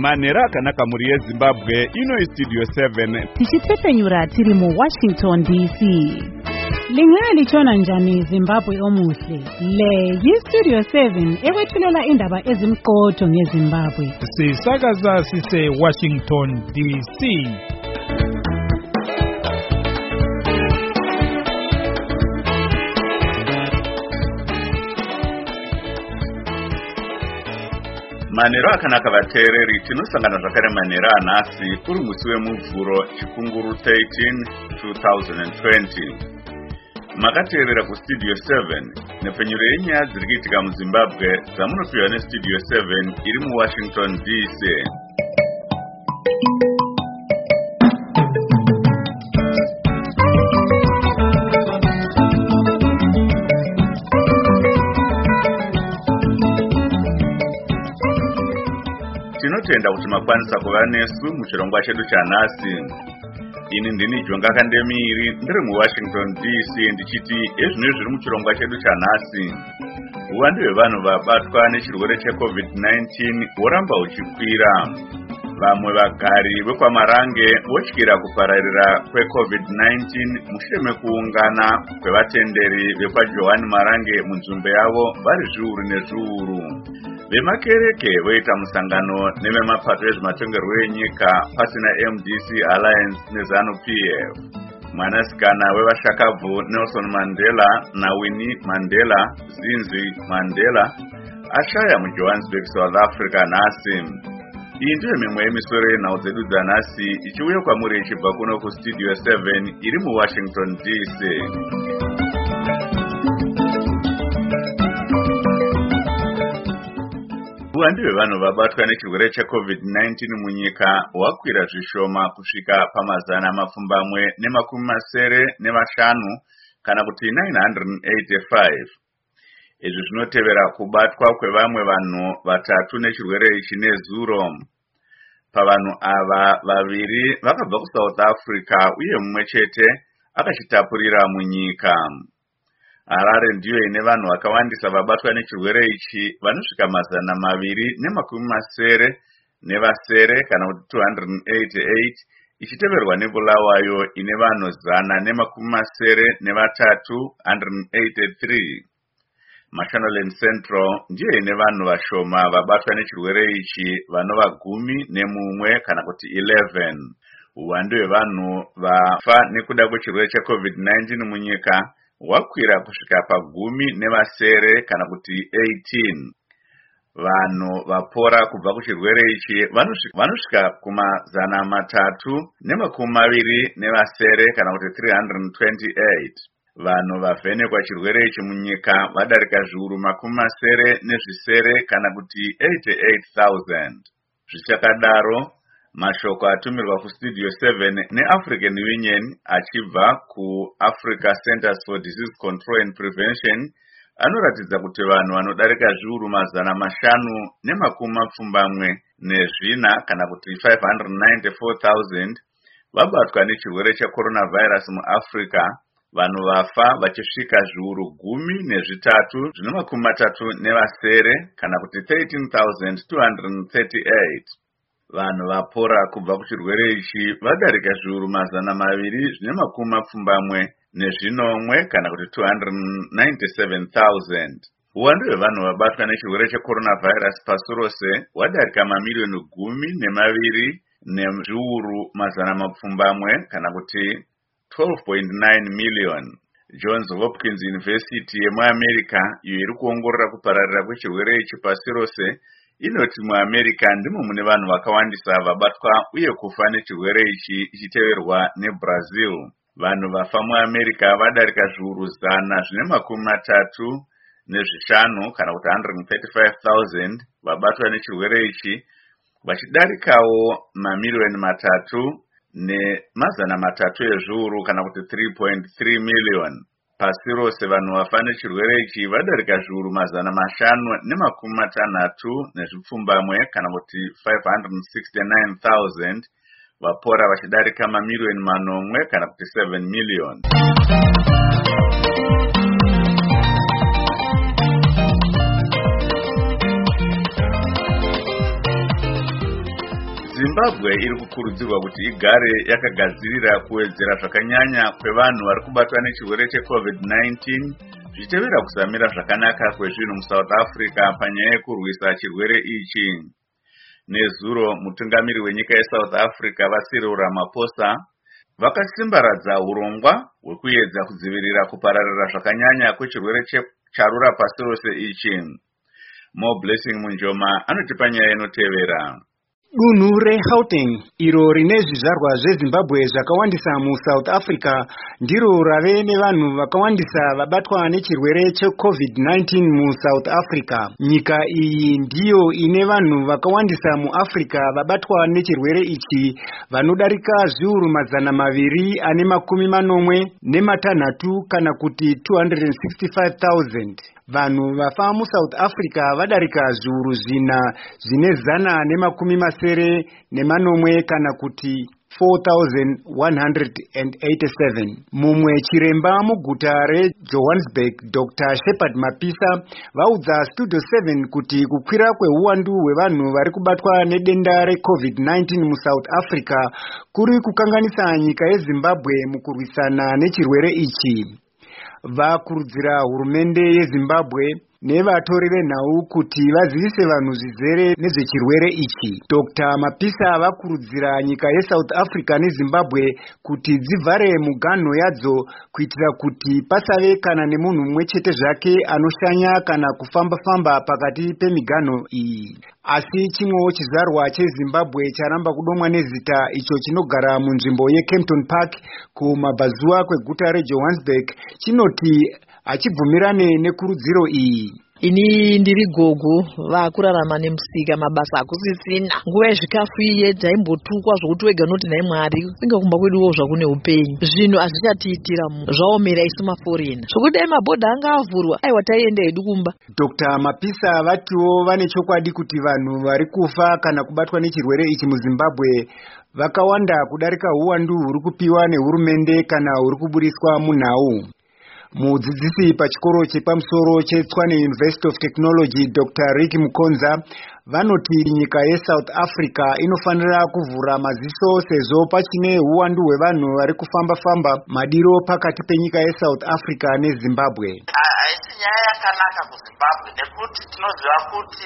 Manera kanaka muri Zimbabwe ino studio 7 tichitepenyura tiri mu Washington DC. Lingali chona njani Zimbabwe omuhle. Le yi studio 7 ewethulela indaba ezimqotho ngeZimbabwe. Sisakaza sise Washington DC. Manero akanaka vateereri tinosangana zvakare manero anhasi kuri musi wemuvhuro chikunguru 13 2020. Makateerera kustudio 7 nepfenyuro yenyaya dziri kuitika muZimbabwe dzamunopiwa nestudio 7 iri muWashington DC. Tinotenda kuti makwanisa kuva nesu muchirongwa chedu chanhasi. Ini ndini Jonga Kandemiri ndiri muWashington DC ndichiti ezvino zviri muchirongwa chedu chanhasi. Uwandu hwevanhu vabatwa nechirwere cheCovid-19 horamba huchikwira. Vamwe vagari vekwaMarange votyira kupararira kweCovid-19 mushure mekuungana kwevatenderi vekwaJohani Marange munzvimbo yavo vari zviuru nezviuru. Vemakereke voita musangano nevemapato ezvematongerwo enyika pasina MDC Alliance neZANU-PF. Mwanasikana wevashakabvu Nelson Mandela naWinnie Mandela Zinzi Mandela ashaya muJohannesburg, South Africa nhasi. Iyi ndiyo mimwe yemisoro yenhau dzedu dzanhasi ichiuya kwamuri ichibva kuno kustudio 7 iri muWashington DC. Uwandu hwevanhu vabatwa nechirwere cheCovid-19 munyika hwakwira zvishoma kusvika pa975 kana kuti 985. Izvi zvinotevera kubatwa kwevamwe vanhu vatatu nechirwere ichi nezuro. Pavanhu ava vaviri vakabva kuSouth Africa uye mumwe chete akachitapurira munyika. Harare ndiyo ine vanhu vakawandisa vabatwa nechirwere ichi vanosvika 270 kana kuti 288, ichiteverwa neBulawayo ine vanhu 183. Mashonaland Central ndiyo ine vanhu vashoma vabatwa nechirwere ichi vanova 11 kana kuti 11. Uwandu hwevanhu vafa nekuda kwechirwere cheCovid-19 munyika hwakwira kusvika pa10 kana kuti 18. Vanhu vapora kubva kuchirwere ichi vanosvika kuma327 kana kuti 328. Vanhu vavhenekwa chirwere ichi munyika vadarika zviuru 70 kana kuti 88,000. Zvichakadaro, mashoko atumirwa kustudio 7 neAfrican Union achibva kuAfrica Centers for Disease Control and Prevention anoratidza kuti vanhu vanodarika zviuru 524 kana kuti 594,000 vabatwa nechirwere checoronavirus muAfrica. Vanhu vafa vachisvika zviuru 13,37 kana kuti 13,238. Vanhu vapora kubva kuchirwere ichi vadarika zviuru 270 kana kuti 297,000. Uwandu hwevanhu vabatwa nechirwere checoronavirus pasi rose hwadarika mamiliyoni 12 nezviuru 100 kana kuti 12.9 million. Johns Hopkins University yemuAmerica iyo iri kuongorora kupararira kwechirwere ichi pasi rose inoti muAmerica ndimo mune vanhu vakawandisa vabatwa uye kufa nechirwere ichi ichiteverwa neBrazil. Vanhu vafa muAmerica vadarika zviuru 135 kana kuti 135,000 vabatwa nechirwere ichi, vachidarikawo mamiliyoni 3 ne300 ezviuru kana kuti 3.3 million. Pasi rose vanhu vafa nechirwere ichi vadarika zviuru 560 kana kuti 569,000, vapora vachidarika mamiliyoni 8 kana kuti 7 million. Zimbabwe iri kukurudzirwa kuti igare yakagadzirira kuwedzera zvakanyanya kwevanhu vari kubatwa nechirwere cheCovid-19 zvichitevera kusamira zvakanaka kwezvinhu muSouth Africa panyaya yekurwisa chirwere ichi. Nezuro mutungamiri wenyika yeSouth Africa Cyril Ramaphosa vakasimbaradza urongwa hwekuedza kudzivirira kupararira zvakanyanya kwechirwere charura pasi rose ichi. More Blessing Munjoma anotipa nyaya inotevera. Dunhu reGauteng iro rine zvizvarwa zveZimbabwe zvakawandisa muSouth Africa ndiro rave nevanhu vakawandisa vabatwa nechirwere cheCovid-19 muSouth Africa. Nyika iyi ndiyo ine vanhu vakawandisa muAfrica vabatwa nechirwere ichi vanodarika zviuru 246 kana kuti 265,000. Vanhu vafa muSouth Africa vadarika zviuru 480 kana kuti 4,187. Mumwe chiremba muguta reJohannesburg Dr. Shepard Mapisa vaudza Studio 7 kuti kukwira kweuwandu hwevanhu vari kubatwa nedenda reCovid-19 muSouth Africa kuri kukanganisa nyika yeZimbabwe mukurwisana nechirwere ichi. Vakurudzira hurumende yeZimbabwe nevatori venhau kuti vazivise vanhu zvizere nezvechirwere ichi. Dr. Mapisa vakurudzira nyika yeSouth Africa neZimbabwe kuti dzivhare muganho yadzo kuitira kuti pasave kana nemunhu mumwe chete zvake anoshanya kana kufamba-famba pakati pemiganho iyi. Asi chimwewo chizvarwa cheZimbabwe charamba kudomwa nezita icho chinogara munzvimbo yeKempton Park kumabvazuva kweguta reJohannesburg chinoti hachibvumirane nekurudziro iyi. Ini ndiri gogo vakurarama nemusika mabasa akusisina. Nguva yezvikafu iye taimbotukwa zvokuti wega noti naye Mwari kusinga kumba kweduwo zvakune upenyu. Zvinhu hazvichatiitira zvaomera isu maforena. Zvokuti dai mabhodha anga avhurwa aiwa taienda hedu kumba. Dr. Mapisa vatiwo vane chokwadi kuti vanhu vari kufa kana kubatwa nechirwere ichi muZimbabwe vakawanda kudarika uwandu huri kupiwa nehurumende kana huri kuburiswa munhau. Mudzidzisi pachikoro chepamusoro cheTshwane University of Technology Dr. Ricky Mukonza vanoti nyika yeSouth Africa inofanira kuvhura maziso sezvo pachine uwandu hwevanhu vari kufamba-famba madiro pakati penyika yeSouth Africa neZimbabwe. Haisi nyaya yakanaka kuZimbabwe nekuti tinoziva kuti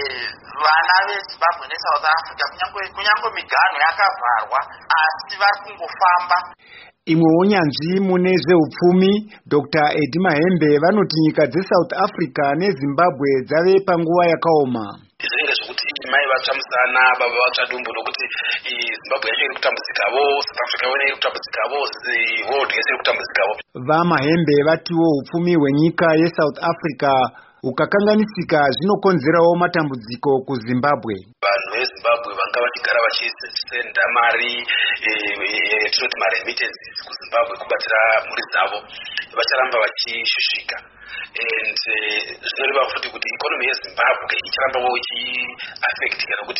vana veZimbabwe neSouth Africa kunyange miganho yakavharwa asi vari kungofamba. Imwewo nyanzvi mune zveupfumi Dr. Eddie Mahembe vanoti nyika dzeSouth Africa neZimbabwe dzave panguva yakaoma. Zvinenge zvokuti mai vatsvamusana baba vatsvadumbu nokuti Zimbabwe yacho iri kutambudzikawo, South Africa yone iri kutambudzikawo, world yese iri kutambudzikawo. VaMahembe vatiwo upfumi hwenyika yeSouth Africa ukakanganisika zvinokonzerawo matambudziko kuZimbabwe. Vanhu veZimbabwe vanga vachigara vachisenda mari tinoti maremittances kuZimbabwe kubatsira mhuri dzavo vacharamba vachishushika. And zvinoreva futi kuti ikonomi yeZimbabwe icharambawo ichiaffectika nokuti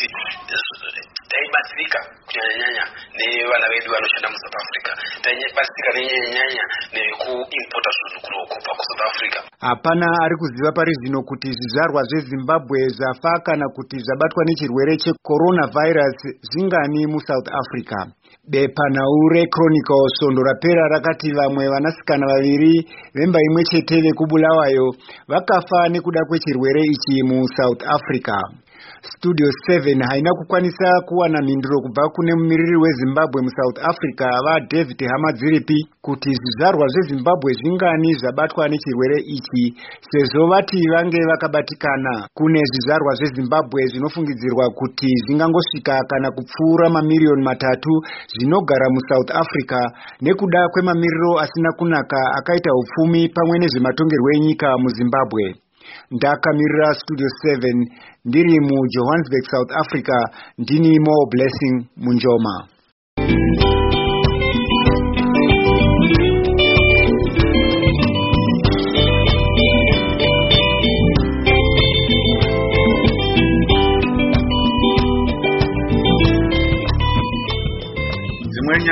taibatsirika kunyanya-nyanya nevana vedu vanoshanda muSouth Africa. Taibatsirika nenyanya-nyanya nekuimpota zvinhu kubva kuSouth Africa. Hapana ari kuziva pari zvino kuti zvizvarwa zveZimbabwe zvafa kana kuti zvabatwa nechirwere cheCoronavirus zvingani muSouth Africa. Bepanhau reChronicle Svondo rapera rakati vamwe vanasikana vaviri vemba imwe chete vekubulawayo vakafa nekuda kwechirwere ichi muSouth Africa. Studio 7 haina kukwanisa kuwana mhinduro kubva kune mumiriri weZimbabwe muSouth Africa vaDavid Hamadziripi kuti zvizvarwa zveZimbabwe zvingani zvabatwa nechirwere ichi sezvo vati vange vakabatikana. Kune zvizvarwa zveZimbabwe zvinofungidzirwa kuti zvingangosvika kana kupfuura mamiliyoni 3 zvinogara muSouth Africa nekuda kwemamiriro asina kunaka akaita upfumi pamwe nezvematongerwo enyika muZimbabwe. Ndakamirira Studio 7 ndiri muJohannesburg, South Africa. Ndini More Blessing Munjoma. Dzimwe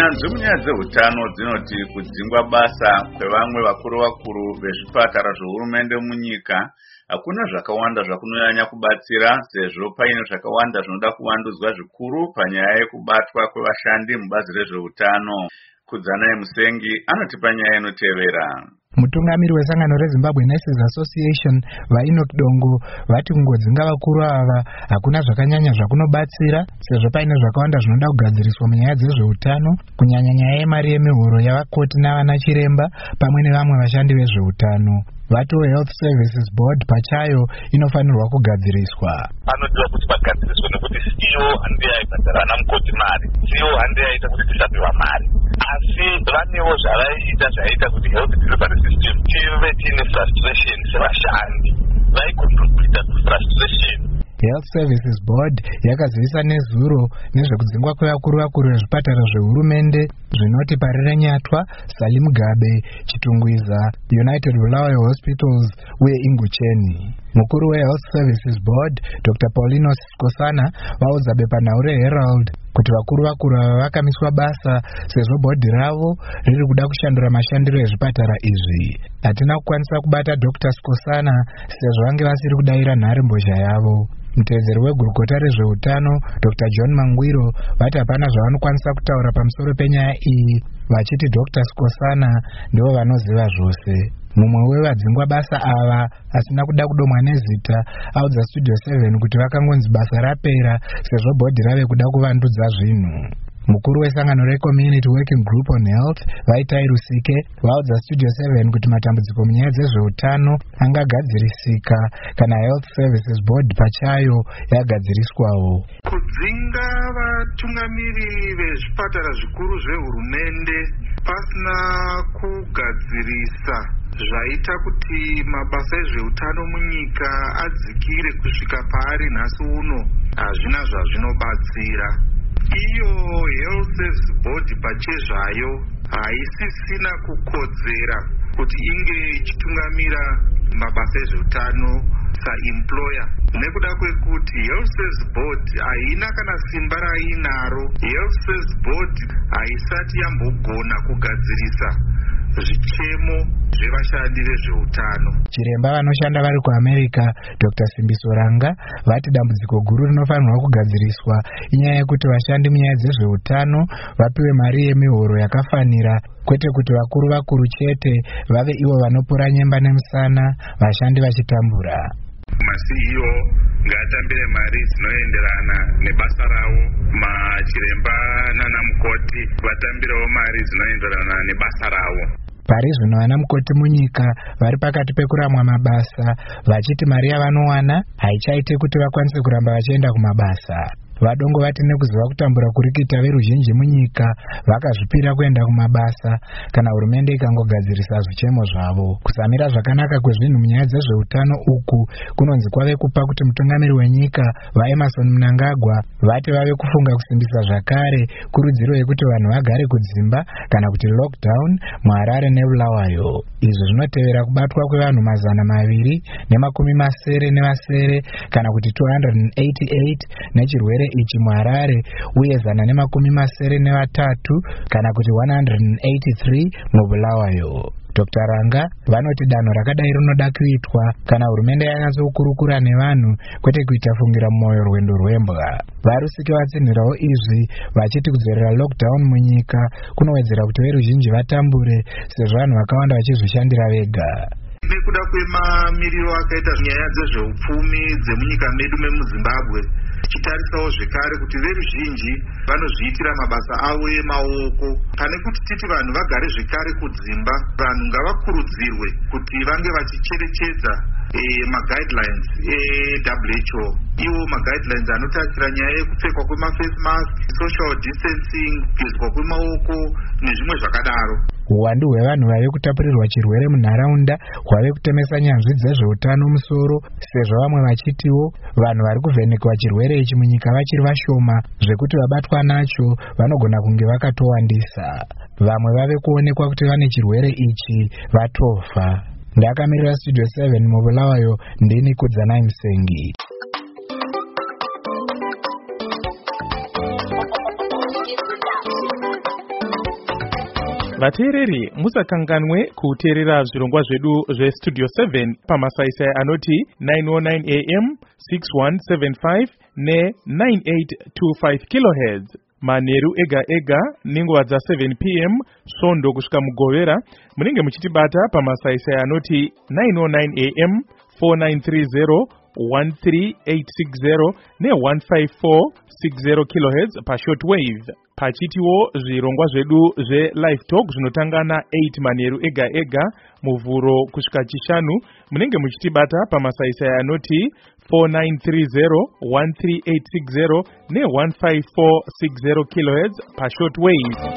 unyanzvi munyaya dzeutano dzinoti kudzingwa basa kwevamwe vakuru vezvipatara zvehurumende munyika hakuna zvakawanda zvakunonyanya kubatsira, sezvo paine zvakawanda zvinoda kuvandudzwa zvikuru panyaya yekubatwa kwevashandi mubazi rezveutano. Kudzanai Musengi anotipa nyaya inotevera. Mutungamiri wesangano reZimbabwe Nurses Association vaEnoch Dongo vati kungodzinga vakuru ava hakuna zvakanyanya zvakunobatsira, sezvo paine zvakawanda zvinoda kugadziriswa munyaya dzezveutano, kunyanya nyaya yemari yemihoro yavakoti navana chiremba pamwe nevamwe vashandi vezveutano. Vati Health Services Board pachayo inofanirwa kugadziriswa. Panodiwa kuti pagadziriswe nekuti CEO handiye aibhadhara ana mukoti mari, CEO handiye aita kuti tisapiwa mari, asi vanewo zvavaiita zvaiita kuti health delivery system tive tiine frustration sevashandi, vaikontribhuta kufrustration. Health Services Board yakazivisa nezuro nezvekudzingwa kwevakuru vezvipatara zvehurumende zvinoti Parirenyatwa, Salim Gabe, Chitungwiza, United Bulawayo Hospitals uye Ingucheni. Mukuru weHealth Services Board Dr. Paulinus Skosana vaudza bepanhau reHerald kuti vakuru ava vakamiswa basa sezvo bhodhi ravo riri kuda kushandura mashandiro ezvipatara izvi. Hatina kukwanisa kubata Dr. Skosana sezvo vange vasiri kudayira nharembozha yavo. Mutevedzeri wegurukota rezveutano Dr. John Mangwiro vati hapana zvavanokwanisa kutaura pamusoro penyaya iyi, vachiti Dr. Skosana ndivo vanoziva zvose. Mumwe wevadzingwa basa ava asina kuda kudomwa nezita audza Studio 7 kuti vakangonzi basa rapera sezvo bhodhi rave kuda kuvandudza zvinhu. Mukuru wesangano reCommunity Working Group on Health Vaitai Rusike vaudza Studio 7 kuti matambudziko munyaya dzezveutano angagadzirisika kana Health Services Board pachayo yagadziriswawo. Kudzinga vatungamiri vezvipatara zvikuru zvehurumende pasina kugadzirisa zvaita kuti mabasa ezveutano munyika adzikire kusvika paari nhasi uno hazvina zvazvinobatsira. Iyo Health Services Board pachezvayo haisisina kukodzera kuti inge ichitungamira mabasa ezveutano saemployer, nekuda kwekuti Health Services Board haina kana simba rainaro. Health Services Board haisati yambogona kugadzirisa zvichemo zvevashandi vezveutano. Chiremba vanoshanda vari kuAmerica Dr. Simbiso Ranga vati dambudziko guru rinofanirwa kugadziriswa inyaya yekuti vashandi munyaya dzezveutano vapiwe mari yemihoro yakafanira, kwete kuti vakuru chete vave ivo vanopura nyemba nemusana vashandi vachitambura. Ma-CEO ngaatambire mari dzinoenderana nebasa ravo, machiremba nana mukoti vatambirewo mari dzinoenderana nebasa ravo. Pari zvino vana mukoti munyika vari pakati pekuramwa mabasa vachiti mari yavanowana haichaite kuti vakwanise kuramba vachienda kumabasa. Vadongo vati nekuziva kutambura kurikita veruzhinji munyika vakazvipira kuenda kumabasa kana hurumende ikangogadzirisa zvichemo zvavo. Kusamira zvakanaka kwezvinhu munyaya dzezveutano uku kunonzi kwave kupa kuti mutungamiri wenyika vaEmerson Mnangagwa vati vave kufunga kusimbisa zvakare kurudziro yekuti vanhu vagare kudzimba kana kuti lockdown muHarare neBulawayo. Izvi zvinotevera kubatwa kwevanhu 270 kana kuti 288 nechirwere ichi muHarare uye 173 kana kuti 183 muBulawayo. Dr. Ranga vanoti danho rakadai rinoda kuitwa kana hurumende yanyatsokurukura nevanhu kwete kuita fungira mumwoyo rwendo rwembwa. Varusike vatsinhirawo izvi vachiti kudzorera lockdown munyika kunowedzera kuti veruzhinji vatambure sezvo vanhu vakawanda vachizvishandira vega. Nekuda kwemamiriro akaita nyaya dzezveupfumi dzemunyika medu memuZimbabwe, tichitarisawo zvekare kuti veruzhinji vanozviitira mabasa avo emaoko. Pane kuti titi vanhu vagare zvekare kudzimba, vanhu ngavakurudzirwe kuti vange vachicherechedza ma-guidelines WHO. Iwo ma-guidelines anotarisira nyaya yekupfekwa kwema-face mask, social distancing, kugezwa kwemaoko nezvimwe zvakadaro. Uwandu hwevanhu vave kutapurirwa chirwere munharaunda hwave kutemesa nyanzvi dzezveutano musoro, sezvo vamwe vachitiwo vanhu vari kuvhenekwa chirwere ichi munyika vachiri vashoma zvekuti vabatwa nacho vanogona kunge vakatowandisa. Vamwe vave kuonekwa kuti vane chirwere ichi vatofa. Ndakamirira Studio 7 muBulawayo, ndini Kudzanai Musengi. vateereri musakanganwe kuteerera zvirongwa zvedu zvestudio 7 pamasaisai anoti 909 am 6175 ne9825 kHz manheru ega ega nenguva dza7 pm svondo kusvika mugovera. Munenge muchitibata pamasaisai anoti 909 am 4930 13860 ne15460 kHz pashortwave. Pachitiwo zvirongwa zvedu zve-live talk zvinotanga na 8 manheru ega ega muvhuro kusvika chishanu. Munenge muchitibata pamasaisai anoti 4930 13860 ne15460 kHz pashortwave.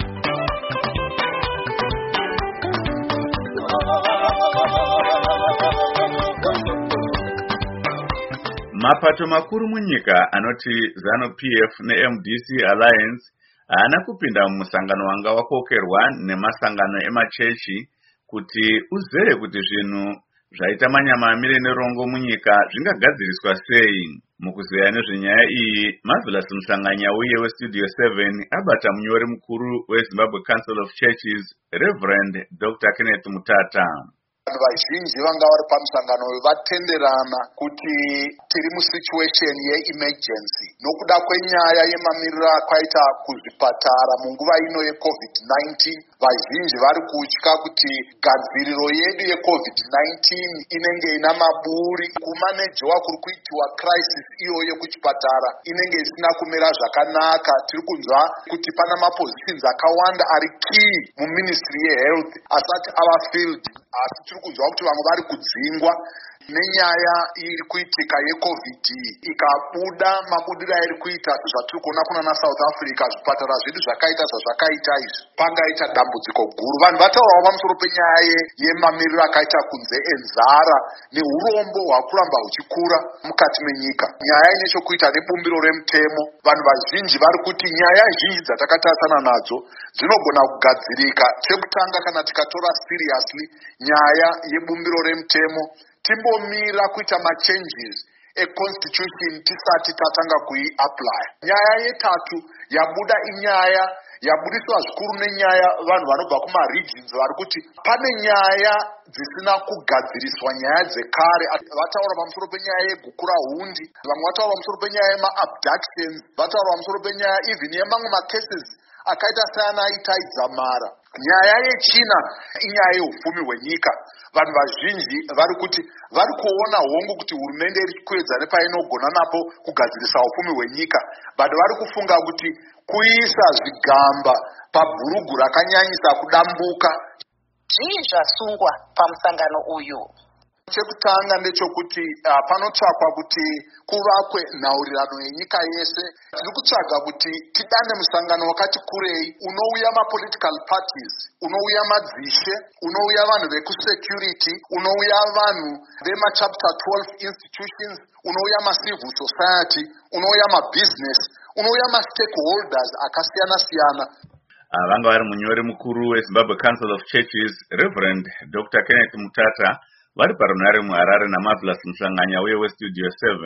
Mapato makuru munyika anoti ZANU-PF neMDC Alliance haana kupinda mumusangano wanga wakokerwa nemasangano emachechi kuti uzere kuti zvinhu zvaita manyamamire nerongo munyika zvingagadziriswa sei. Mukuzeya nezvenyaya iyi, Marvelous Musanganya uye weStudio 7 abata munyori mukuru weZimbabwe Council of Churches Reverend Dr. Kenneth Mutata. Vanhu vazhinji vanga vari pamusangano vatenderana kuti tiri musituation yeemergency nokuda kwenyaya yemamiriro akaita kuzvipatara munguva ino yeCovid-19. Vazhinji vari kutya kuti gadziriro yedu yeCovid-19 inenge ina maburi, kumanejiwa kuri kuitiwa crisis iyoyo kuchipatara inenge isina kumira zvakanaka. Tiri kunzwa kuti pana mapositions akawanda ari key muministry yehealth asati ava filled, asi tiri kunzwa kuti vamwe vari kudzingwa nenyaya iri kuitika yeCovid ikabuda mabudiro airi kuita sezvatiri kuona kuna naSouth Africa. Zvipatara zvedu zvakaita zvazvakaita izvi pangaita dambudziko guru. Vanhu vataurawo pamusoro penyaya yemamiriro akaita kunze enzara neurombo hwakuramba huchikura mukati menyika. Nyaya ine chokuita nebumbiro remutemo. Vanhu vazhinji vari kuti nyaya zhinji dzatakatarisana nadzo dzinogona kugadzirika. Chekutanga, kana tikatora seriously nyaya yebumbiro remutemo, timbomira kuita machanges econstitution tisati tatanga kuiapply. Nyaya yetatu yabuda inyaya yabudiswa zvikuru nenyaya vanhu vanobva kumaregions vari kuti pane nyaya dzisina kugadziriswa, nyaya dzekare. Vataura pamusoro penyaya yegukura hundi, vamwe vataura pamusoro penyaya yemaabductions, vataura pamusoro penyaya even yemamwe macases akaita seana aitaidza mara. Nyaya yechina inyaya yeupfumi hwenyika. Vanhu vazhinji vari kuti vari kuona hongu kuti hurumende iri kuedza nepainogona napo kugadzirisa upfumi hwenyika, but vari kufunga kuti kuisa zvigamba pabhurugu rakanyanyisa kudambuka. Zvii zvasungwa pamusangano uyu? Chekutanga ndechekuti panotsvakwa kuti kuvakwe nhaurirano yenyika yese. Tiri kutsvaga kuti tidane musangano wakati kurei unouya mapolitical parties, unouya madzishe, unouya vanhu vekusecurity, unouya vanhu vemachapter 12 institutions, unouya macivil society, unouya mabusiness, unouya mastakeholders akasiyana siyana. Vanga vari munyori mukuru weZimbabwe Council of Churches Reverend Dr. Kenneth Mutata vari parunare muHarare naMarvelous Musanganya uye weStudio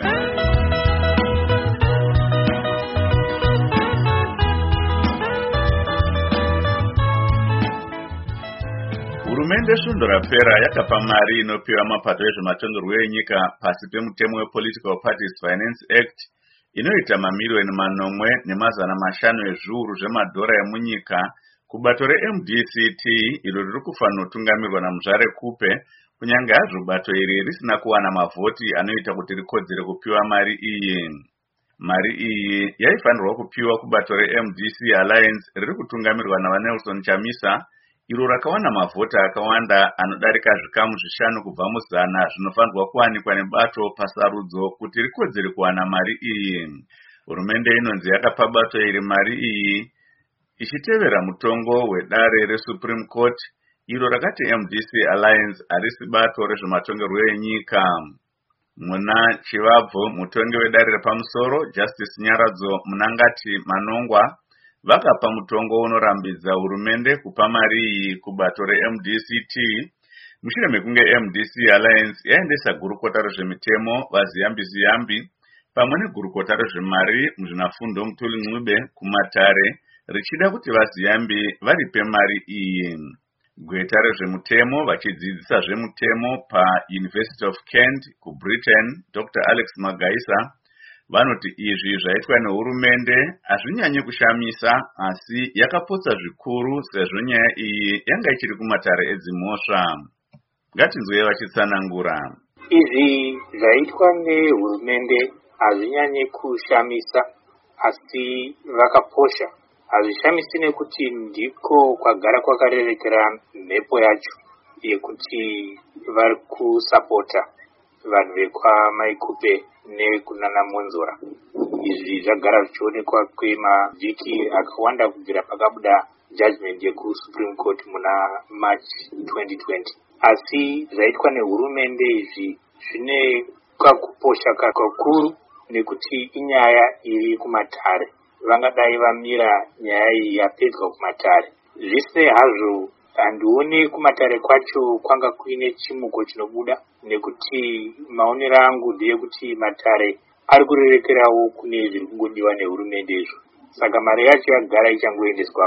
7. Hurumende svondo rapera yakapa mari inopiwa mapato ezvematongerwo enyika pasi pemutemo wePolitical Parties Finance Act inoita mamiliyoni 405 ezviuru zvemadhora emunyika kubato reMDCT iro riri kufanira kutungamirwa naMuzvare Kupe, kunyange hazvo bato iri risina kuwana mavhoti anoita kuti rikodzere kupiwa mari iyi. Mari iyi yaifanirwa kupiwa kubato reMDC Alliance riri kutungamirwa naVaNelson Chamisa, iro rakawana mavhoti akawanda anodarika zvikamu 5 kubva muzana zvinofanirwa kuwanikwa nebato pasarudzo kuti rikodzere kuwana mari iyi. Hurumende inonzi yakapa bato iri mari iyi ichitevera mutongo wedare reSupreme Court iro rakati MDC Alliance harisi bato rezvematongerwo enyika. Muna chivabvo mutongi wedare repamusoro Justice Nyaradzo Munangati Manongwa vakapa mutongo unorambidza hurumende kupa mari iyi kubato reMDCT mushure mekunge MDC Alliance yaendesa gurukota rezvemitemo vaziyambi pamwe negurukota rezvemari muzvinafundo Mutuli Ncube kumatare richida kuti vaziyambe varipe mari iyi. Gweta rezvemutemo vachidzidzisa zvemutemo paUniversity of Kent kuBritain, Dr. Alex Magaisa, vanoti izvi zvaitwa nehurumende hazvinyanyi kushamisa, asi yakapotsa zvikuru sezvo nyaya iyi yanga ichiri kumatare edzimhosva. Ngatinzwe vachitsanangura. Izvi zvaitwa nehurumende hazvinyanyi kushamisa, asi vakaposha. Hazvishamisi nekuti ndiko kwagara kwakarerekera mhepo yacho yekuti vari kusapota vanhu vekwamaikupe nekunana Monzora. Izvi zvagara zvichionekwa kwemavhiki akawanda kubvira pakabuda judgment yekuSupreme Court muna March 2020. Asi zvaitwa nehurumende izvi zvine kakuposha kakuru nekuti inyaya iri kumatare. Vangadai vamira nyaya iyi yapedzwa kumatare. Zvise hazvo handioni kumatare kwacho kwanga kuine chimuko chinobuda, nekuti maonero angu ndeyekuti matare ari kurerekerawo kune zviri kungodiwa nehurumende izvo. Saka mari yacho yagara ichangoendeswa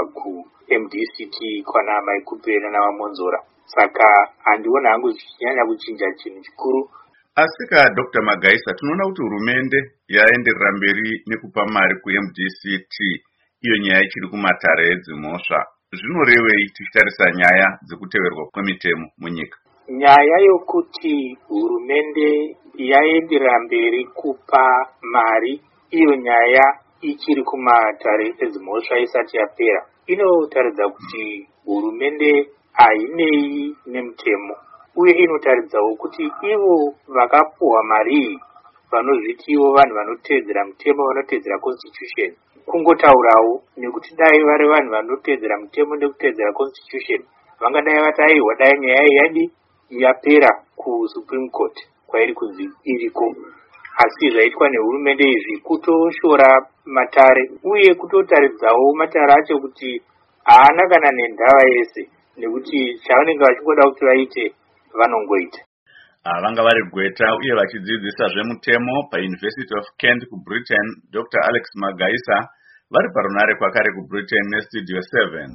kuMDCT kwana Maikupe nana Monzora. Saka handiona hangu zvichinyanya kuchinja chinhu chikuru. Asika Dr. Magaisa, tinoona kuti hurumende yaenderera mberi nekupa mari kuMDCT, iyo nyaya ichiri kumatare edzimhosva. Zvinorevei tichitarisa nyaya dzekuteverwa kwemitemo munyika? Nyaya yokuti hurumende yaenderera mberi kupa mari, iyo nyaya ichiri kumatare edzimhosva isati yapera, inotaridza kuti hurumende hainei nemutemo. Uye inotaridzawo kuti ivo vakapuhwa mari iyi vanozvitiwo vanhu vanotedzera mutemo, vanotedzera constitution, kungotaurawo, nekuti dai vari vanhu vanotedzera mutemo nekutedzera constitution, vangadai vati aiwa dai nyaya yadi yapera kuSupreme Court kwairi kunzi iriko. Asi zvaitwa nehurumende izvi kutoshora matare, uye kutotaridzawo matare acho kuti haana kana nendava yese, nekuti chavanenge vachingoda kuti vaite vanongoita. Vanga vari Gweta uye vachidzidzisa zvemutemo paUniversity of Kent kuBritain, Dr. Alex Magaisa, vari parunare kwakare kuBritain neStudio 7.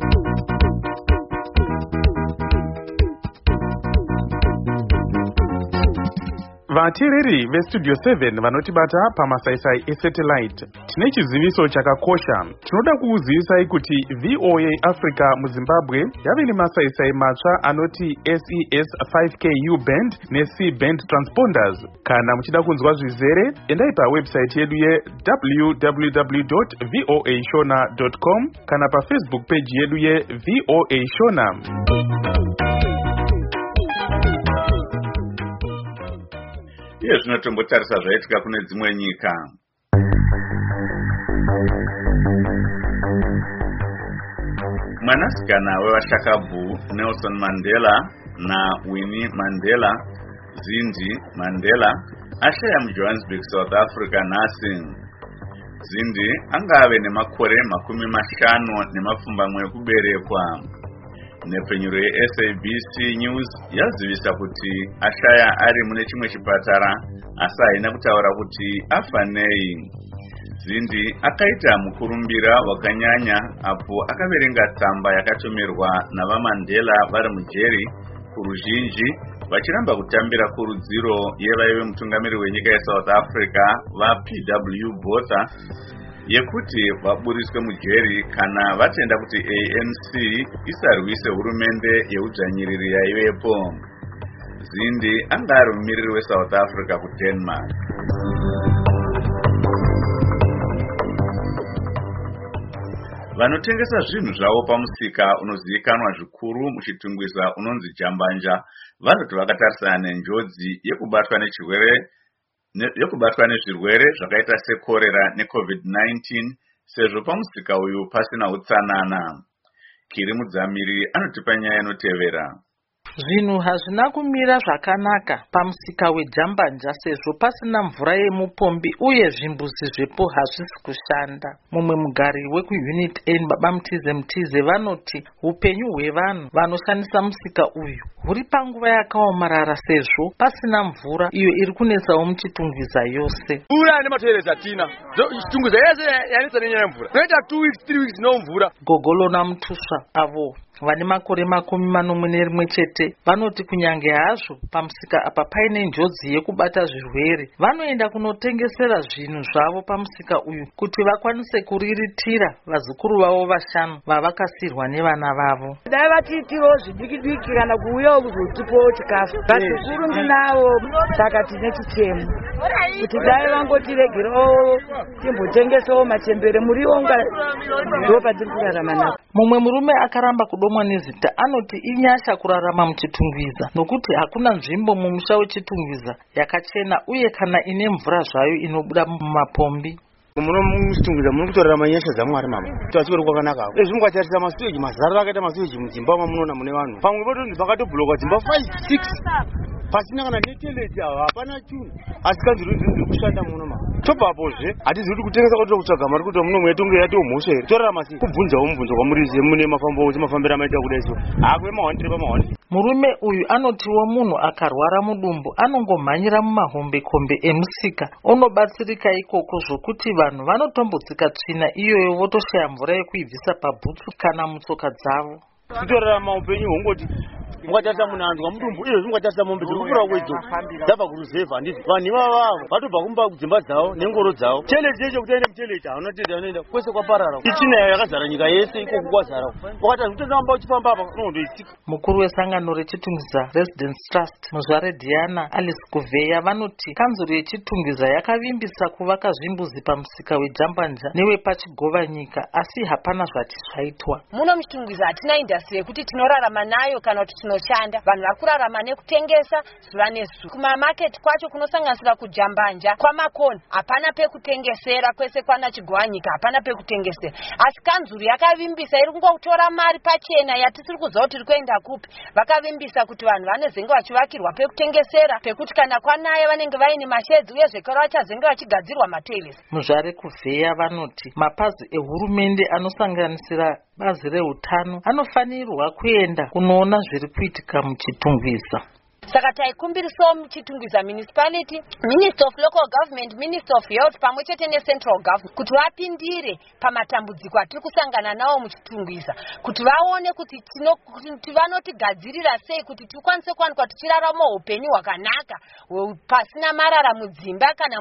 Vateereri veStudio 7 vanotibata pamasaisai esatellite, tine chiziviso chakakosha. Tinoda kukuzivisai kuti VOA Africa muZimbabwe yave nemasaisai matsva anoti SES 5K U-band neC-band transponders. Kana muchida kunzwa zvizere, endai pawebsite yedu www.voashona.com kana paFacebook page yedu yeVOA Shona. Iye zvinotombotarisa zvaitika kune dzimwe nyika. Mwanasikana wevashakabvu Nelson Mandela naWinnie Mandela, Zindi Mandela, ashaya muJohannesburg, South Africa nhasi. Zindi anga ave nemakore 50 ekuberekwa. Nepfenyuro yeSABC News yazivisa kuti ashaya ari mune chimwe chipatara, asi haina kutaura kuti afa nei. Zindi akaita mukurumbira wakanyanya apo akaverenga tsamba yakatomerwa navaMandela vari mujeri kuruzhinji, vachiramba kutambira kurudziro yevaive mutungamiri wenyika yeSouth Africa vaPW Botha yekuti vaburiswe mujeri kana vatenda kuti ANC isarwise hurumende yeudzvanyiriri yaivepo. Zindi anga ari mumiriri weSouth Africa kuDenmark. Vanotengesa zvinhu zvavo pamusika unozivikanwa zvikuru muchitungwiza unonzi Jambanja vanoti vakatarisana nenjodzi yekubatwa nezvirwere zvakaita sekorera neCovid-19 sezvo pamusika uyu pasina utsanana. Kiri Mudzamiri anotipa nyaya inotevera. Zvinhu hazvina kumira zvakanaka pamusika weJambanja sezvo pasina mvura yemupombi uye zvimbuzi zvepo hazvisi kushanda. Mumwe mugari wekuUnit N Baba Mtize vanoti upenyu hwevanhu vanoshandisa musika uyu huri panguva yakaomarara sezvo pasina mvura iyo iri kunetsawo muchitungwiza yose. Mvura nematoerezi atina. Chitungwiza yese yanetsa nenyaya yemvura. Zvinoita 2 weeks 3 weeks no mvura. Gogolona Mutusva avo vane makore 41 chete vanoti kunyange hazvo pamusika apa paine njodzi yekubata zvirwere, vanoenda kunotengesera zvinhu zvavo pamusika uyu kuti vakwanise kuriritira vazukuru vavo 5 vavakasirwa nevana vavo. Dai vatiitiwo zvidiki kana kuuyawo kuzotipawo chikafu. Vazukuru ndinavo saka tine chichemo kuti dai vangotiregerawo timbotengesawo machembere muriwo ndo patiri kurarama napo. Mumwe murume akaramba kudomwa nezita anoti inyasha kurarama muchitungwiza nokuti hakuna nzvimbo mumusha wechitungwiza yakachena uye kana ine mvura zvayo inobuda mumapombi. Muno muchitungwiza muri kutorarama nyasha dzaMwari mama. Twachiri kwakanaka. Izvi mukatarisa masiweji mazara akaita masiweji mudzimba mamunoona mune vanhu. Pamwe patonzi pakatobhulokwa dzimba 5 6. Pasina kana neteleti ava hapana chinhu asi kanzviri dziri kushanda muno mama. Tobvapozve hatizi kuti kutengesa kuti kutsvaga mari kuti muno mwetonge yatiwo mhosva here torarama sei kubvunzawo mubvunzo kwamurize mune mafambo mafambira maita kudai so hakwe mahwandire pamahwandire. Murume uyu anotiwo munhu akarwara mudumbu anongomhanyira mumahombekombe emusika onobatsirika ikoko zvokuti vanhu vanotombotsika tsvina iyoyo votoshaya mvura yekuibvisa pabhutsu kana mutsoka dzavo. Kutorarama upenyu hwongoti mukatarisa munhu anzwa mudumbu izvo mukatarisa mombe dziri kukura kwedzo dzabva kuruzevha handizvo vanhu ivavavo vatobva kumba kudzimba dzavo nengoro dzavo. Teleti yecho kuti aende muteleti haunatedza anoenda kwese kwaparara ichina yakazara nyika yese ikoko kwazara wakati kutenda uchifamba apa unondoitsika. Mukuru wesangano rechitungwiza Residence Trust Muzvare Diana Alice Kuveya vanoti kanzuro yechitungwiza yakavimbisa kuvaka zvimbuzi pamusika weJambanja newepachigova nyika asi hapana zvati zvaitwa. Muno muchitungwiza hatina industry yekuti tinorarama nayo kana kuti tinoshanda. Vanhu vari kurarama nekutengesa zuva nezuva. Kumamaketi kwacho kunosanganisira kuJambanja kwamakoni hapana pekutengesera, kwese kwana chigova nyika hapana pekutengesera. Asi kanzuro yakavimbisa iri kungotora mari pachena yatisiri kuziva kuti iri kuenda kupi. Vakavimbisa kuti vanhu vanozenge vachivakirwa pekutengesera pekuti kana kwanaya vanenge vaine mashedzi uye zvekare vachazenge vachigadzirwa matoilets. Muzvare Kuveya vanoti mapazi ehurumende anosanganisira bazi reutano anofanirwa kuenda kunoona zviri kuitika muchitungwiza. Saka taikumbirisawo muchitungwiza municipality, Minister of Local Government, Minister of Health pamwe chete neCentral Government kuti vapindire pamatambudziko atiri kusangana nawo muchitungwiza, kuti vaone kuti vanotigadzirira sei kuti tikwanise kuwanikwa tichirarama upenyu hwakanaka pasina marara mudzimba kana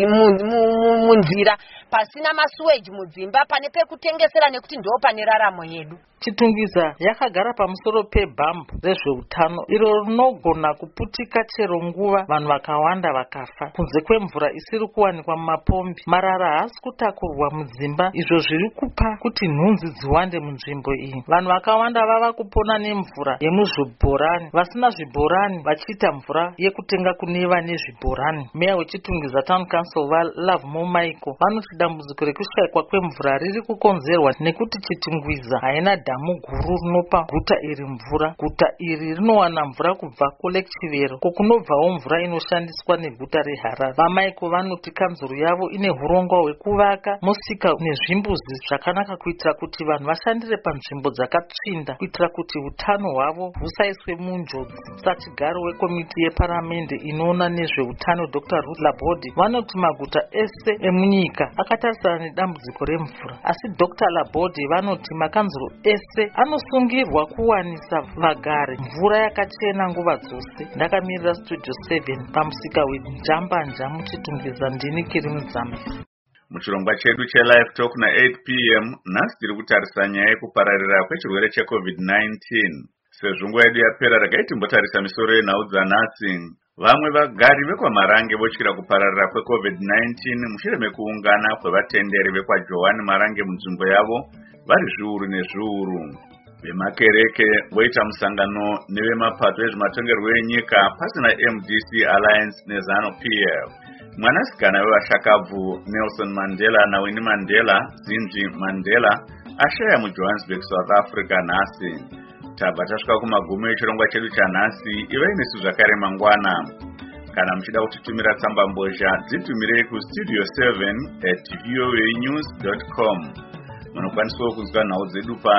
munzira, pasina masuweji mudzimba, pane pekutengesera nekuti ndo pane raramo yedu. Chitungwiza yakagara pamusoro pebhambu rezveutano iro rinogona kuputika chero nguva vanhu vakawanda vakafa kunze kwemvura isiri kuwanikwa mumapombi. Marara haasi kutakurwa mudzimba, izvo zviri kupa kuti nhunzi dziwande munzvimbo iyi. Vanhu vakawanda vava kupona nemvura yemuzvibhorani, vasina zvibhorani vachiita mvura yekutenga kune vane zvibhorani. Meya wechitungwiza Town Council vaLove Momaiko vanoti dambudziko rekushayikwa kwemvura riri kukonzerwa nekuti chitungwiza haina dhamu guru rinopa guta iri mvura. Guta iri rinowana mvura kubva kuLake Chivero kokunobvawo mvura inoshandiswa neguta reHarare. VaMaiko vanoti kanzuro yavo ine hurongwa hwekuvaka musika nezvimbuzi zvakanaka kuitira kuti vanhu vashandire panzvimbo dzakatsvinda kuitira kuti utano hwavo husaiswe munjodzi. Sachigaro wekomiti yeparamende inoona nezveutano Dr. Ruth Laborde vanoti maguta ese emunyika akatarisana nedambudziko remvura, asi Dr. Laborde vanoti makanzuro ese anosungirwa kuwanisa vagari mvura yakachena nguva dzose. Ndakamirira Studio 7 pamusika weJambanja muchitungwiza ndini Kiri Mudzamisi. Muchirongwa chedu cheLive Talk na8 p.m. nhasi tiri kutarisa nyaya yekupararira kwechirwere cheCovid-19. Sezvo nguva yedu yapera regai timbotarisa misoro yenhau dzanhasi. Vamwe vagari vekwaMarange votyira kupararira kweCovid-19 mushure mekuungana kwevatenderi vekwaJohani Marange munzvimbo yavo vari zviuru nezviuru. Vemakereke voita musangano nevemapato ezvematongerwo enyika pasina MDC Alliance neZANU-PF. Mwanasikana wevashakabvu Nelson Mandela naWinnie Mandela, Zinji Mandela, ashaya muJohannesburg, South Africa nhasi. tabva tasvika kumagumo echirongwa chedu chanhasi. Ivai nesu zvakare mangwana. Kana muchida kutitumira tsamba mbozha, dzitumirei kustudio7@voanews.com. Munokwanisawo kunzwa nhau dzedu pa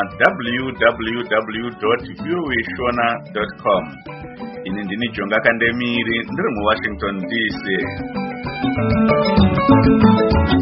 www.voashona.com. Ini ndini Jonga Kandemiri, ndiri muWashington DC.